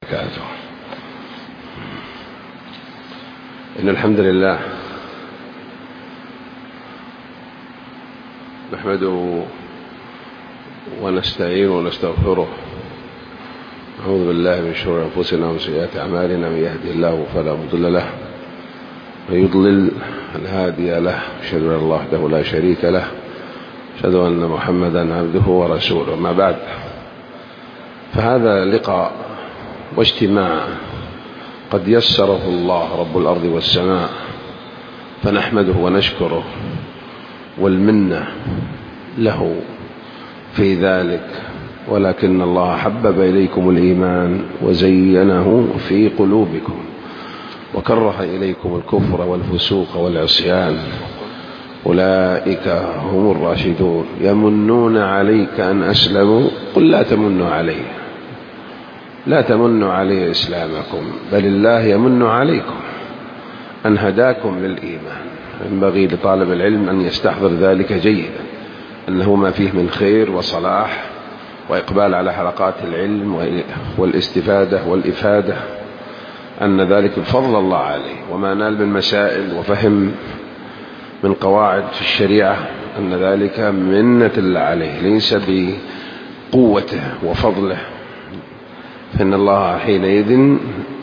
وبركاته. إن الحمد لله نحمده ونستعينه ونستغفره، نعوذ بالله من شرور أنفسنا ومن سيئات أعمالنا، من يهده الله فلا مضل له ومن يضلل فلا هادي له، أشهد أن الله وحده لا شريك له، أشهد أن محمدا عبده ورسوله. ما بعد، فهذا لقاء واجتماع قد يسره الله رب الأرض والسماء، فنحمده ونشكره، والمنة له في ذلك. ولكن الله حبب إليكم الإيمان وزينه في قلوبكم وكره إليكم الكفر والفسوق والعصيان، أولئك هم الراشدون. يمنون عليك أن أسلموا، قل لا تمنوا علي، لا تمنوا علي إسلامكم، بل الله يمن عليكم أن هداكم للإيمان. ينبغي لطالب العلم أن يستحضر ذلك جيدا، أنه ما فيه من خير وصلاح وإقبال على حلقات العلم والاستفادة والإفادة، أن ذلك بفضل الله عليه، وما نال من مسائل وفهم من قواعد في الشريعة أن ذلك منة الله عليه، ليس بقوته وفضله، فإن الله حينئذ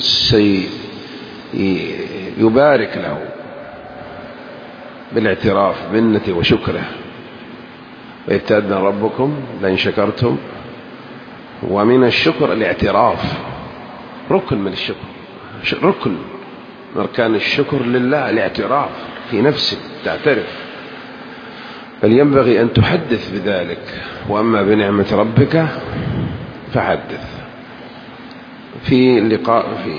سيبارك له بالاعتراف بمنته وشكره. ويبتدأ ربكم لئن شكرتم، ومن الشكر الاعتراف، ركن من الشكر، ركن من أركان الشكر لله الاعتراف في نفسك، تعترف، بل ينبغي أن تحدث بذلك. وأما بنعمة ربك فحدث. في اللقاء في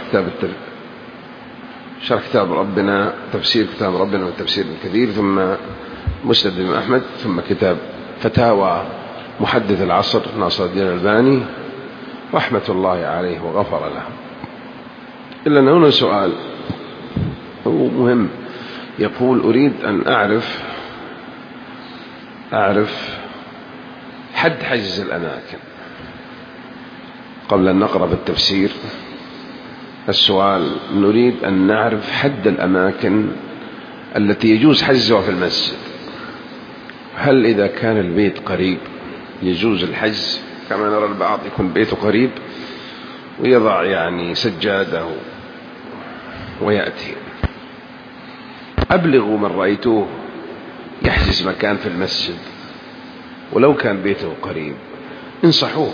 شرح كتاب ربنا، تفسير كتاب ربنا والتفسير الكثير، ثم مسند الإمام أحمد، ثم كتاب فتاوى محدث العصر ناصر الدين الألباني رحمة الله عليه وغفر له. إلا أن هنا سؤال هو مهم، يقول: أريد أن أعرف حد حجز الأماكن. قبل أن نقرأ بالتفسير، السؤال: نريد أن نعرف حد الأماكن التي يجوز حجزها في المسجد. هل إذا كان البيت قريب يجوز الحجز، كما نرى البعض يكون بيته قريب ويضع سجاده ويأتي؟ أبلغوا من رأيتوه يحجز مكان في المسجد ولو كان بيته قريب، انصحوه.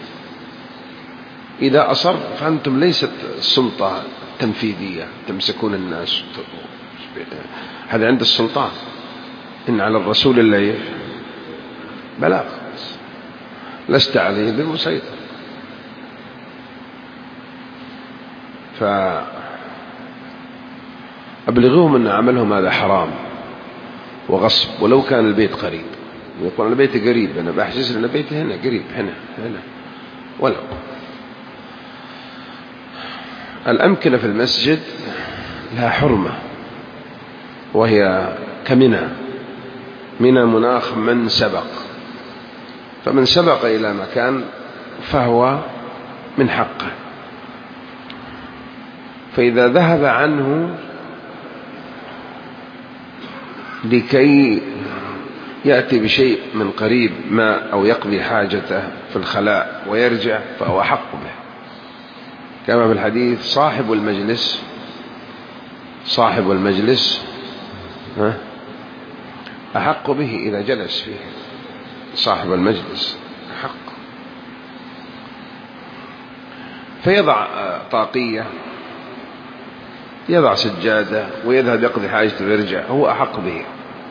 إذا أصر فأنتم ليست السلطة تنفيذية تمسكون الناس، هذا عند السلطان. إن على الرسول اللي بلاغ، لست عليه بالمسيطر. فأبلغوهم أن عملهم هذا حرام وغصب، ولو كان البيت قريب. يقول: أنا بيتي قريب، أنا بحجز لأن بيتي هنا قريب، هنا ولو. الأمكنة في المسجد لها حرمة، وهي كمنى. منى مناخ من سبق، فمن سبق إلى مكان فهو من حقه، فإذا ذهب عنه لكي يأتي بشيء من قريب ما أو يقضي حاجته في الخلاء ويرجع فهو حق به، كما في الحديث: صاحب المجلس أحق به إذا جلس فيه. صاحب المجلس أحق. فيضع طاقية، يضع سجادة ويذهب يقضي حاجته ويرجع، هو أحق به.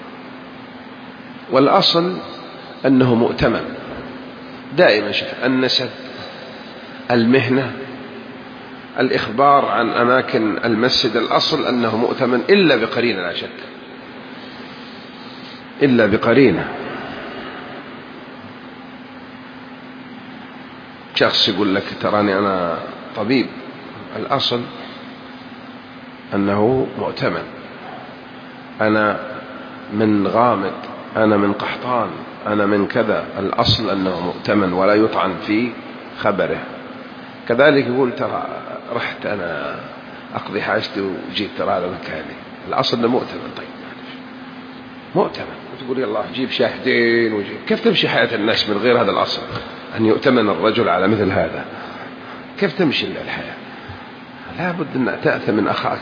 والأصل أنه مؤتمن دائما. النسب، المهنة، الإخبار عن أماكن المسجد، الأصل أنه مؤتمن إلا بقرينة، لا شك، إلا بقرينة. شخص يقول لك: تراني أنا طبيب، الأصل أنه مؤتمن. أنا من غامد، أنا من قحطان، أنا من كذا، الأصل أنه مؤتمن ولا يطعن في خبره. كذلك يقول ترى رحت أنا أقضي حاجتي وجيت ترى هذا مكاني، الأصل أنه مؤتمن. طيب مؤتمن، وتقول يلا جيب شاهدين وجيب. كيف تمشي حياة الناس من غير هذا الأصل أن يؤتمن الرجل على مثل هذا؟ كيف تمشي الحياة؟ لا بد أن تأتمن أخاك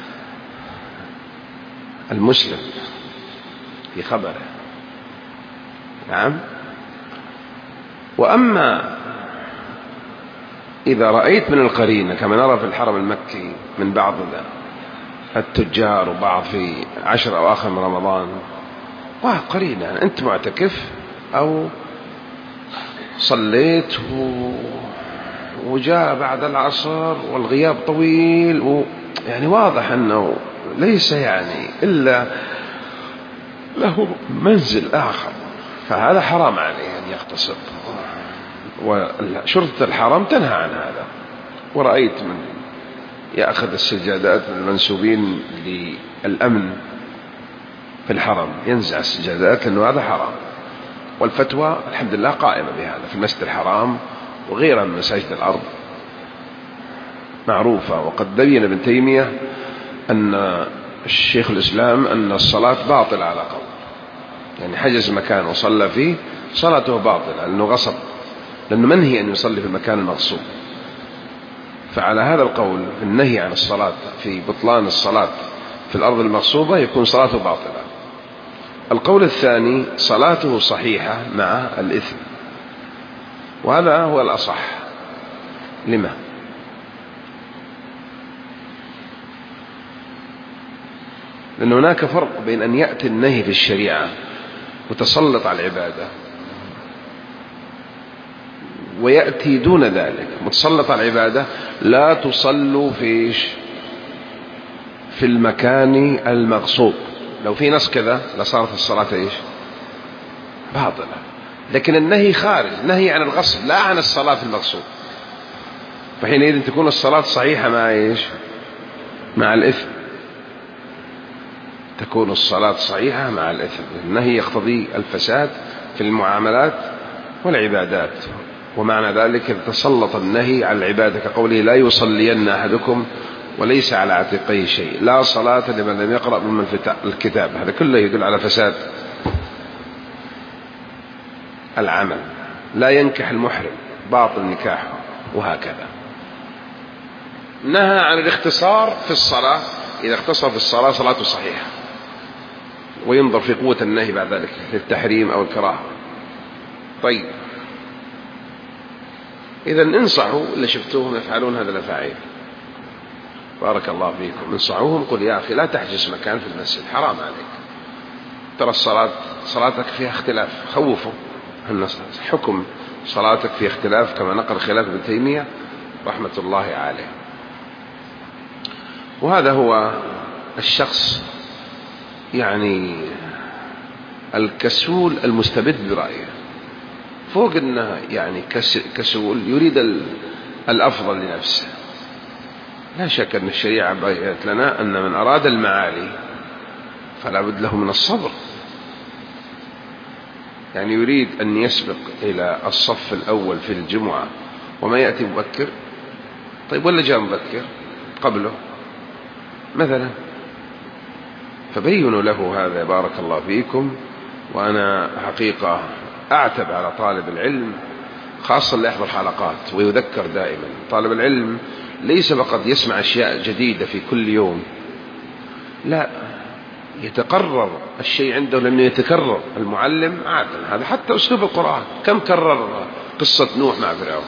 المسلم في خبره. نعم. وأما إذا رأيت من القرينة كما نرى في الحرم المكي من بعض التجار وبعض في 10 أواخر من رمضان، قرينة أنت معتكف أو صليت وجاء بعد العصر والغياب طويل يعني واضح أنه ليس يعني إلا له منزل آخر، فهذا حرام عليه أن يغتصب. وشرطة الحرم تنهى عن هذا. ورأيت من يأخذ السجادات من المنسوبين للأمن في الحرم ينزع السجادات لأنه هذا حرام. والفتوى الحمد لله قائمة بهذا في المسجد الحرام وغيرها من مساجد الأرض معروفة. وقد بين ابن تيمية أن الشيخ الإسلام أن الصلاة باطلة على قول، يعني حجز مكان وصلى فيه صلاته باطلة لأنه غصب، لأنه منهي أن يصلي في المكان المغصوب. فعلى هذا القول النهي عن الصلاة في بطلان الصلاة في الأرض المغصوبة يكون صلاته باطلة. القول الثاني صلاته صحيحة مع الإثم، وهذا هو الأصح. لما؟ لأن هناك فرق بين أن يأتي النهي في الشريعة وتسلط على العبادة، ويأتي دون ذلك متسلط على العبادة لا تصلوا في المكان المغصوب. لو في نص كذا لصارت الصلاة باطلة. لكن النهي خارج، نهي عن الغصب لا عن الصلاة في المغصوب، فحينئذ تكون الصلاة صحيحة مع الإثم. تكون الصلاة صحيحة مع الإثم. النهي يقتضي الفساد في المعاملات والعبادات، ومعنى ذلك تسلط النهي على العبادة كقوله لا يصلين أحدكم وليس على عاتقيه شيء، لا صلاة لمن لم يقرأ من الكتاب. هذا كله يدل على فساد العمل. لا ينكح المحرم باطل نكاحه، وهكذا. نهى عن الاختصار في الصلاة، إذا اختصر في الصلاة صلاته صحيحة، وينظر في قوة النهي بعد ذلك للتحريم أو الكراهة. طيب إذا انصحوا اللي شفتوهم يفعلون هذا الأفعال، بارك الله فيكم، انصحوهم قل يا أخي لا تحجز مكان في المسجد، حرام عليك، ترى صلاتك فيها اختلاف. خوفوا أن حكم صلاتك فيها اختلاف كما نقل خلاف ابن تيمية رحمة الله عليه. وهذا هو الشخص يعني الكسول المستبد برأيه، فوق أنه يعني كسول يريد الأفضل لنفسه. لا شك أن الشريعة بيّنت لنا أن من أراد المعالي فلا بد له من الصبر. يعني يريد أن يسبق إلى الصف الأول في الجمعة وما يأتي مبكر، طيب ولا جاء مبكر قبله مثلا، فبينوا له هذا بارك الله فيكم. وأنا حقيقة أعتب على طالب العلم خاصة اللي يحضر حلقات ويذكر دائما. طالب العلم ليس فقط يسمع أشياء جديدة في كل يوم، لا، يتقرر الشيء عنده لأنه يتكرر. المعلم عادة هذا حتى أسلوب القرآن، كم كرر قصة نوح مع فرعون؟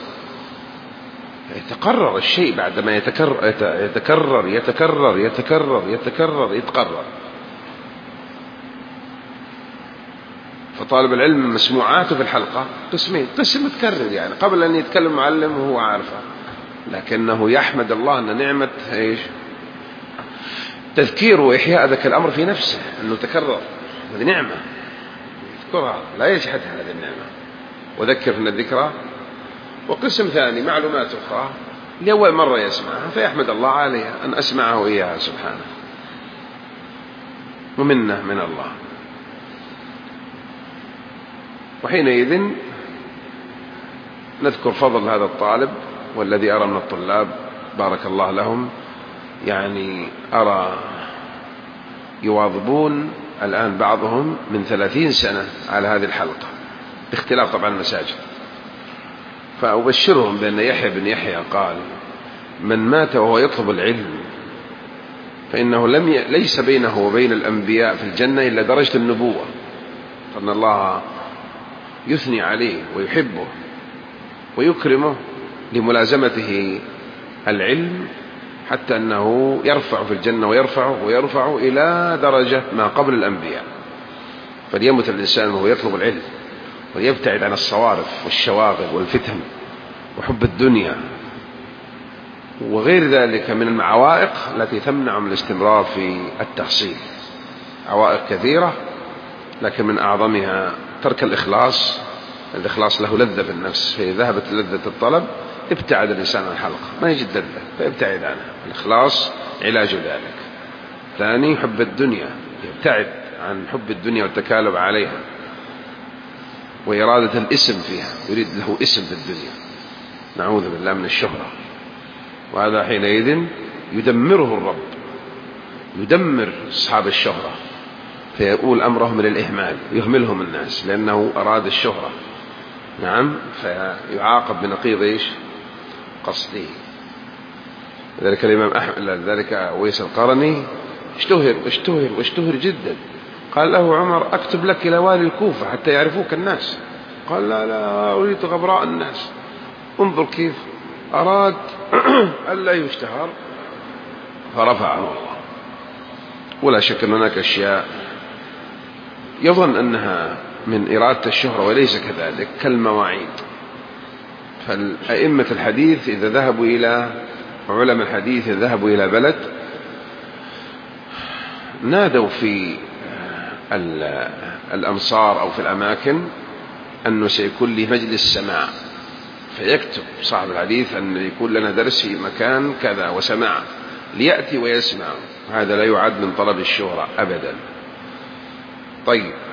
يتقرر الشيء بعدما يتقرر. فطالب العلم مسموعاته في الحلقة قسمين: قسم متكرر يعني قبل أن يتكلم معلم وهو عارفه، لكنه يحمد الله أن نعمة تذكير وإحياء ذاك الأمر في نفسه أنه تكرر، هذه نعمة يذكرها لا يجحدها هذه النعمة، وذكر من الذكرى. وقسم ثاني معلومات أخرى لأول مرة يسمعها فيحمد الله عليها أن أسمعه إياها سبحانه، ومنه من الله. وحينئذ نذكر فضل هذا الطالب والذي أرى من الطلاب بارك الله لهم يعني أرى يواظبون الآن بعضهم من 30 سنة على هذه الحلقة باختلاف طبعا المساجد. فأبشرهم بأن يحيى بن يحيى قال: من مات وهو يطلب العلم فإنه ليس بينه وبين الأنبياء في الجنة إلا درجة النبوة، فإن الله يثني عليه ويحبه ويكرمه لملازمته العلم، حتى أنه يرفع في الجنة ويرفع إلى درجة ما قبل الأنبياء. فليمت الإنسان وهو يطلب العلم، وليبتعد عن الصوارف والشواغل والفتن وحب الدنيا وغير ذلك من المعوائق التي تمنع من الاستمرار في التحصيل. عوائق كثيرة، لكن من أعظمها ترك الإخلاص. الإخلاص له لذة في النفس، فإذا ذهبت لذة الطلب ابتعد الإنسان عن الحلقة، ما يجد لذة فيبتعد عنها. الإخلاص علاج ذلك. ثاني حب الدنيا، يبتعد عن حب الدنيا والتكالب عليها وإرادة الاسم فيها، يريد له اسم في الدنيا، نعوذ بالله من الشهرة، وهذا حينئذ يدمره الرب، يدمر أصحاب الشهرة، فيقول أمرهم للإهمال، يهملهم الناس لأنه أراد الشهرة. نعم، فيعاقب بنقيض قصده. ذلك الإمام أحمد، ذلك أويس القرني اشتهر جدا. قال له عمر: أكتب لك إلى والي الكوفة حتى يعرفوك الناس. قال: لا أريد غبراء الناس. انظر كيف أراد ألا يشتهر فرفعه الله. ولا شك أن هناك أشياء يظن أنها من إرادة الشهرة وليس كذلك، كالمواعيد. فالأئمة الحديث إذا ذهبوا إلى علماء الحديث إذا ذهبوا إلى بلد نادوا في الأمصار أو في الأماكن أنه سيكون لي مجلس سماع، فيكتب صاحب الحديث أن يكون لنا درس في مكان كذا وسماع، ليأتي ويسمع. هذا لا يعد من طلب الشهرة أبدا. طيب،